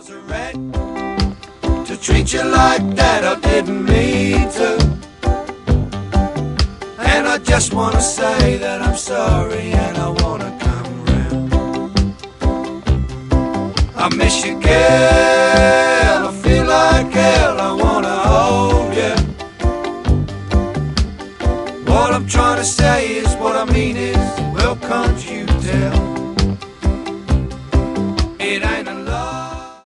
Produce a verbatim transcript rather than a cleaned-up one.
was a wreck to treat you like that. I didn't mean to. And I just wanna say that I'm sorry and I wanna come round. I miss you, girl, I feel like hell, I wanna hold you. What I'm trying to say is, what I mean is, well, can't you tell?